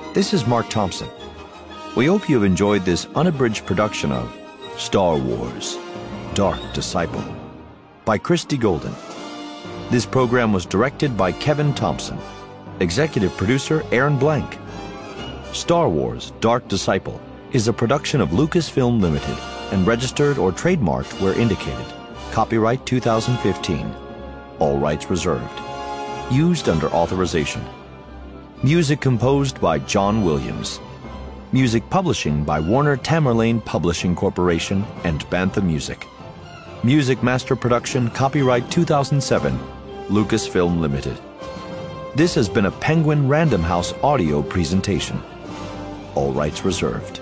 This is Mark Thompson. We hope you have enjoyed this unabridged production of Star Wars: Dark Disciple by Christy Golden. This program was directed by Kevin Thompson. Executive producer Aaron Blank. Star Wars: Dark Disciple is a production of Lucasfilm Limited and registered or trademarked where indicated. Copyright 2015. All rights reserved. Used under authorization. Music composed by John Williams. Music publishing by Warner Tamerlane Publishing Corporation and Bantha Music. Music master production copyright 2007, Lucasfilm Limited. This has been a Penguin Random House audio presentation. All rights reserved.